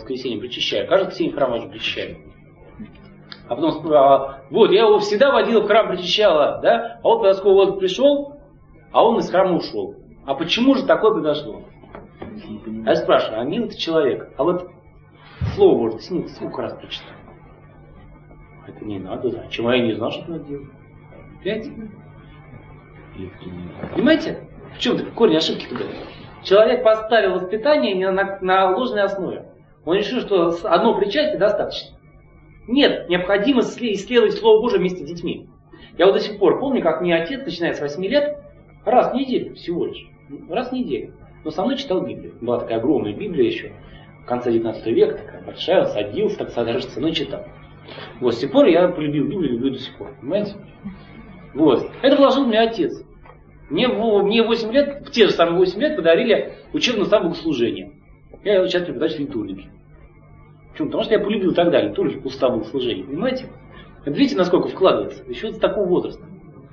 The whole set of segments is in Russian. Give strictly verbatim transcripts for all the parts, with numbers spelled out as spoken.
воскресенье причащаю. Каждое воскресенье в храм вожу, причащаю. А потом, а, вот, я его всегда водил в храм, причащала, да? А вот поскольку вот пришел, а он из храма ушел. А почему же такое произошло? Я спрашиваю, а милый ты человек, а вот слово Божие, ты сколько раз прочитал? Это не надо, зачем? А я не знал, что надо делать. Понимаете? Понимаете? В чем-то корень ошибки туда? Человек поставил воспитание на, на ложной основе. Он решил, что одно причастие достаточно. Нет, необходимо исследовать Слово Божие вместе с детьми. Я вот до сих пор помню, как мне отец, начиная с восьми лет, раз в неделю всего лишь, раз в неделю, но со мной читал Библию. Была такая огромная Библия еще, в конце девятнадцатого века, такая большая, он садился, так даже со мной читал. Вот с тех пор я полюбил Библию, люблю до сих пор, понимаете? Вот. Это вложил мне отец. Мне, мне восемь лет, в те же самые восемь лет подарили учебное сам богослужение. Я сейчас преподаватель литургии. Почему? Потому что я полюбил тогда литургию, устав богослужения, понимаете? Это видите, насколько вкладывается, еще с такого возраста.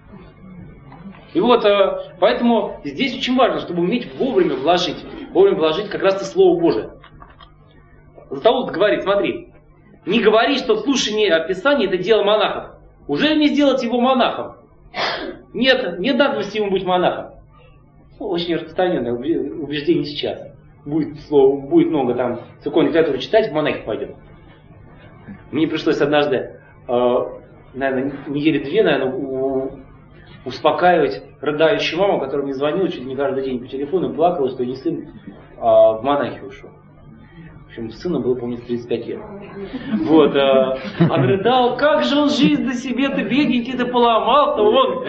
И вот, поэтому здесь очень важно, чтобы уметь вовремя вложить, вовремя вложить как раз-то Слово Божие. Златоуст говорит, смотри, не говори, что слушание Писания это дело монахов. Уже не сделать его монахом? Нет, нет надобности ему быть монахом. Очень распространенное убеждение сейчас. Будет, слово, будет много там церковной литературы читать, в монахи пойдем. Мне пришлось однажды, э, наверное, недели две, наверное, у, успокаивать рыдающую маму, которая мне звонила чуть ли не каждый день по телефону и плакала, что ее сын э, в монахи ушел. В общем, сыну было, помню, тридцать пять лет. Вот, э, он рыдал, как же он жизнь на себе-то бедненький-то поломал-то, он.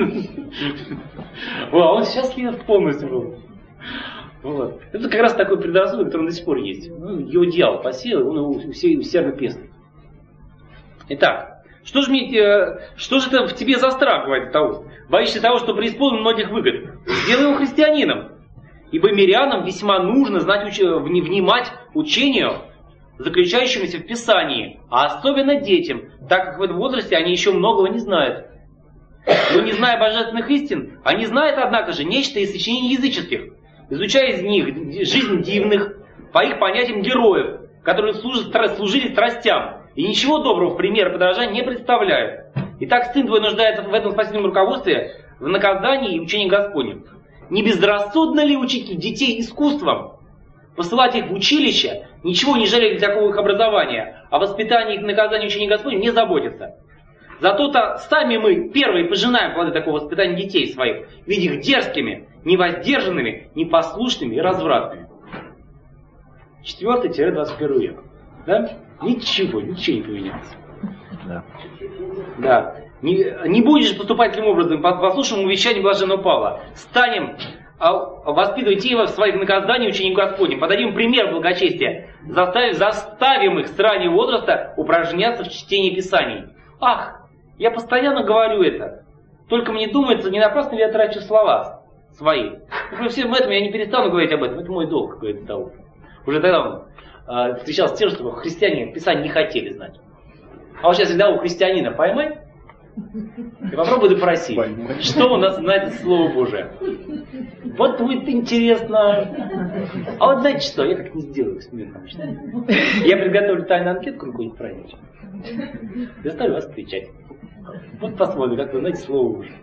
А он счастлив полностью был. Вот. Это как раз такой предрассудок, который до сих пор есть. Ну, его дьявол посеял, он его усердно пестует. Итак, что же, мне, что же это в тебе за страх, говорит Златоуст? Боишься того, что преисполнен многих выгод? Сделай его христианином. Ибо мирянам весьма нужно знать, уч... внимать учению, заключающемуся в Писании, а особенно детям, так как в этом возрасте они еще многого не знают. Но не зная божественных истин, они знают, однако же, нечто из сочинений языческих, изучая из них жизнь дивных, по их понятиям героев, которые служат, служили страстям, и ничего доброго в пример подражания не представляют. Итак, сын твой нуждается в этом спасительном руководстве, в наказании и учении Господнем. Не безрассудно ли учить детей искусством? Посылать их в училище, ничего не жалея для такого их образования, а воспитание их и наказание учения Господня не заботится. Зато-то сами мы первые пожинаем плоды такого воспитания детей своих, видя их дерзкими, невоздержанными, непослушными и развратными. четвёртый-двадцать первый век. Да? Ничего, ничего не поменялось. Да. Да. Не, не будешь поступать таким образом, послушаем увещание блаженного Павла. Станем а, воспитывать детей в своих наказаниях учеников Господним, подадим пример благочестия, заставив, заставим их с раннего возраста упражняться в чтении Писаний. Ах, я постоянно говорю это. Только мне думается, не напрасно ли я трачу слова свои. При всем этом я не перестану говорить об этом. Это мой долг, говорит Златоуст. Уже тогда он э, встречался с тем, что христиане Писание не хотели знать. А вот сейчас всегда у христианина поймай и попробуй допросить, что у нас знает Слово Божие. Вот будет интересно. А вот знаете что, я так не сделаю смирно обычно. Я приготовлю тайную анкетку, какую-нибудь проверить. Заставлю вас отвечать. Вот посмотрим, как вы знаете Слово Божие.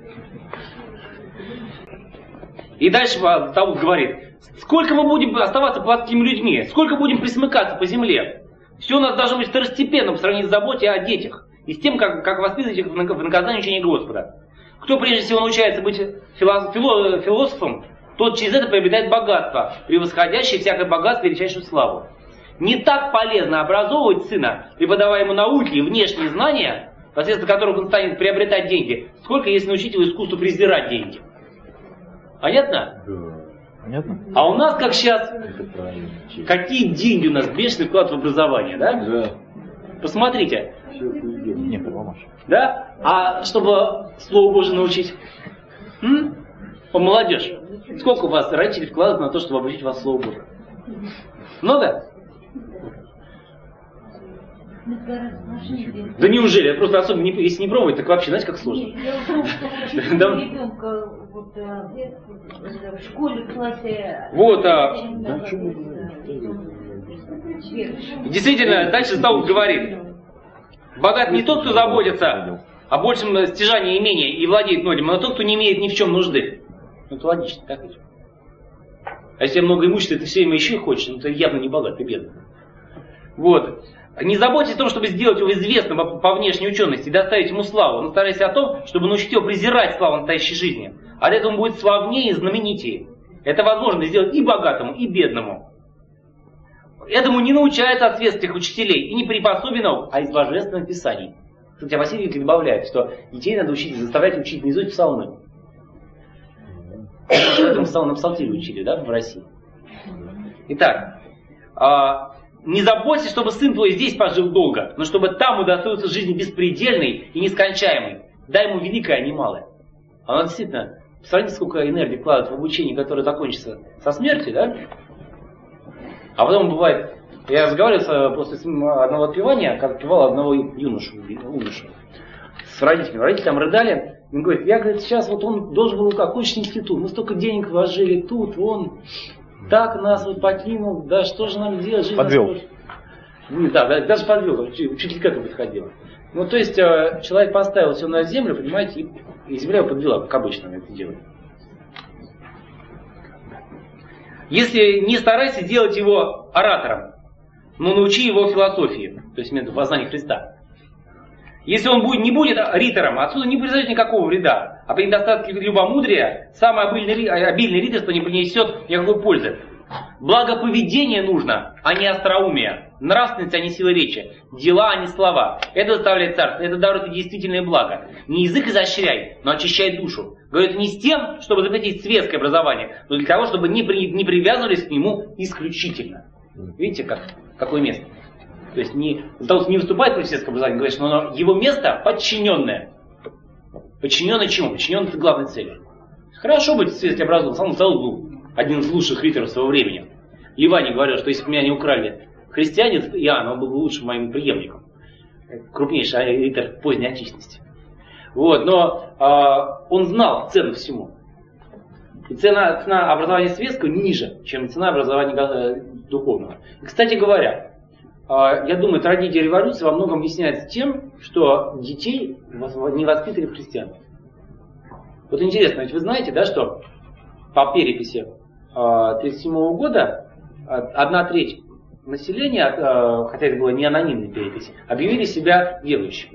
И дальше Златоуст говорит, сколько мы будем оставаться плотскими людьми, сколько будем присмыкаться по земле. Все у нас должно быть второстепенно по сравнению с заботой о детях и с тем, как, как воспитывать их в наказании учения Господа. Кто прежде всего научается быть философ, фило, философом, тот через это приобретает богатство, превосходящее всякое богатство и величайшую славу. Не так полезно образовывать сына, преподавая ему науки и внешние знания, посредством которых он станет приобретать деньги, сколько если научить его искусству презирать деньги. Понятно? Да. Понятно? А у нас, как сейчас, какие деньги у нас, бешеный вклад в образование, да? Да. Посмотрите. Нет, да? А чтобы Слово Божие научить? М? О, молодежь. Сколько у вас родителей вкладывают на то, чтобы обучить вас Слову Божие? Много? Да неужели? Я просто особенно, не, если не пробовать, так вообще, знаете, как сложно. Ребенка вот, в школе, в классе. Вот, а... И действительно, дальше Саул говорит, богат не тот, кто заботится о большем стяжании имения и владеет многим, но тот, кто не имеет ни в чем нужды. Ну, это логично, так ведь? А если много имущества, ты все время еще хочешь, ну, ты явно не богат, ты бедный. Вот. Не заботьтесь о том, чтобы сделать его известным по, по внешней учености и доставить ему славу, но старайтесь о том, чтобы научить его презирать славу настоящей жизни. А от этого он будет славнее и знаменитее. Это возможно сделать и богатому, и бедному. Этому не научают от светских учителей и не при пособии наук, а из божественных писаний. Кстати, Василий добавляет, что детей надо учить, заставлять учить наизусть псалмы. Поэтому псалмы на псалтире учили, да, в России. Итак, а, не заботься, чтобы сын твой здесь пожил долго, но чтобы там удостоился жизни беспредельной и нескончаемой. Дай ему великое, а не малое. Она действительно, посмотрите, сколько энергии вкладывает в обучение, которое закончится со смертью, да? А потом бывает, я разговаривал после одного отпевания, как отпевал одного юношу, юношу с родителями. Родители там рыдали. Он говорит, я, говорит, сейчас вот он должен был окончить институт, мы столько денег вложили тут, он так нас вот покинул, да что же нам делать? Жизнь подвел. Нас... Да, да, даже подвел, чуть, чуть ли к этому подходило. Ну, то есть, человек поставил все на землю, понимаете, и земля его подвела, как обычно он это делает. Если не старайся делать его оратором, но научи его философии, то есть методу познания Христа. Если он будет, не будет ритором, отсюда не произойдет никакого вреда, а при недостатке любомудрия самое обильное, обильное риторство не принесет никакой пользы. Благоповедение нужно, а не остроумие. Нравственность, а не сила речи. Дела, а не слова. Это заставляет царство, это дарует действительное благо. Не язык изощряй, но очищай душу. Говорит, не с тем, чтобы захватить светское образование, но для того, чтобы не, при, не привязывались к нему исключительно. Видите, как, какое место? То есть не, не выступает против светского образования, говорит, что оно, его место подчиненное. Подчиненное чему? Подчиненное главной цели. Хорошо быть светски образованным. Сам Саул был один из лучших риторов своего времени. Ливани говорил, что если бы меня не украли христиане, Иоанн, он был бы лучшим моим преемником. Крупнейший ритор поздней античности. Вот, но э, он знал цену всему. И цена, цена образования светского ниже, чем цена образования э, духовного. И, кстати говоря, э, я думаю, трагедия революции во многом объясняется тем, что детей не воспитали в христианстве. Вот интересно, ведь вы знаете, да, что по переписи э, тысяча девятьсот тридцать седьмого года одна треть населения, э, хотя это была не анонимная перепись, объявили себя верующими.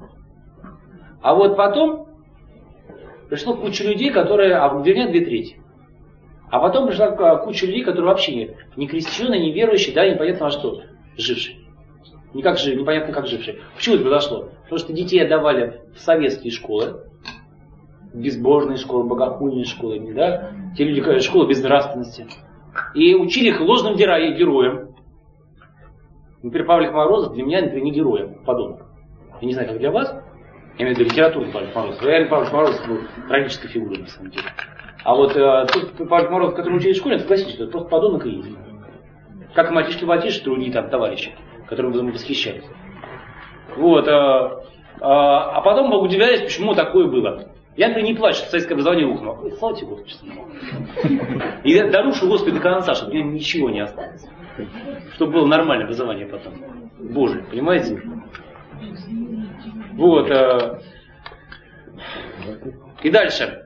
А вот потом пришло куча людей, которые, а вернее две трети. А потом пришла куча людей, которые вообще не, не крещеные, не верующие, да, непонятно во что, жившие. Никак жив, непонятно как жившие. Почему это произошло? Потому что детей отдавали в советские школы, безбожные школы, богохульные школы, да, те люди, которые школы безнравственности. И учили их ложным героям. Например, Павлик Морозов для меня, например, не герой, а подонок. Я не знаю, как для вас. Я имею в виду литературный Павлик Морозов. Реально Павлик Морозов был трагической фигурой, на самом деле. А вот э, тот Павлик Морозов, который учили в школе, это классический, это просто подонок и есть. Как и мальчишки-батиши, другие там товарищи, которым мы восхищались. Вот. Э, э, а потом мы удивлялись, почему такое было. Я, например, не плачу, что советское образование рухнуло. Слава тебе, Господи. И дорушу, Господи, до конца, чтобы мне ничего не осталось. Чтобы было нормальное образование потом. Боже, понимаете? Вот. Э, и дальше.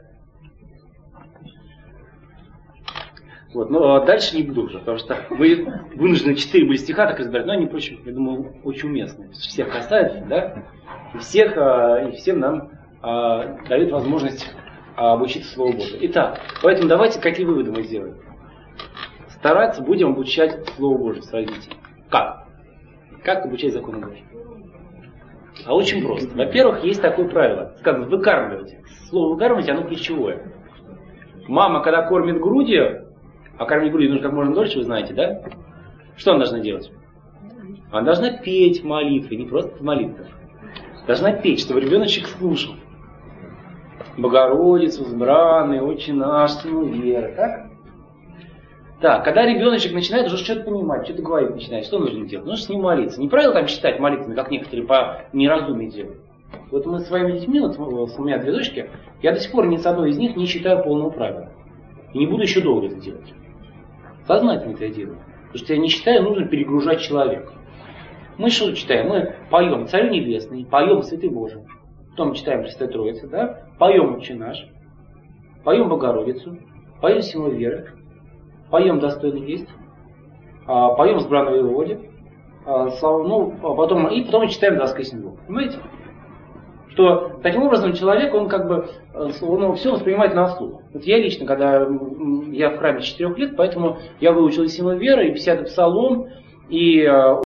Вот, но дальше не буду уже, потому что вы вынуждены четыре были стиха так разбирать, но они, впрочем, я думаю, очень уместны. Всех касается, да? И всех, э, и всем нам э, дают возможность э, обучиться Слову Божию. Итак, поэтому давайте какие выводы мы сделаем. Стараться будем обучать Слову Божию своих детей. Как? Как обучать закону Божию? А очень просто. Во-первых, есть такое правило. Сказано, выкармливать. Слово выкармливать, оно ключевое. Мама, когда кормит грудью, а кормить грудью нужно как можно дольше, вы знаете, да? Что она должна делать? Она должна петь молитвы, не просто молитвы. Должна петь, чтобы ребеночек слушал. Богородицу, избранный, Отче наш, Сыну веры, так? Так, когда ребеночек начинает уже что-то понимать, что-то говорить начинает, что нужно делать? Нужно с ним молиться. Не правило там читать молитвы, как некоторые по неразумию делают. Вот мы с своими детьми, вот у меня две дочки, я до сих пор ни с одной из них не читаю полного правила. И не буду еще долго это делать. Сознательно это я делаю. Потому что я не считаю, нужно перегружать человека. Мы что читаем? Мы поем Царю Небесный, поем Святый Божий, потом читаем Пресвятой Троицы, да? Поем Отче наш, поем Богородицу, поем Символ веры, поем Достойный есть, поем Сбрано Воеводе, ну, потом, и потом читаем Да воскресен Бог. Понимаете? Что таким образом человек, он как бы он все воспринимает на слух. Вот я лично, когда я в храме четырех лет, поэтому я выучил и Символ веры, и пятидесятый псалом, и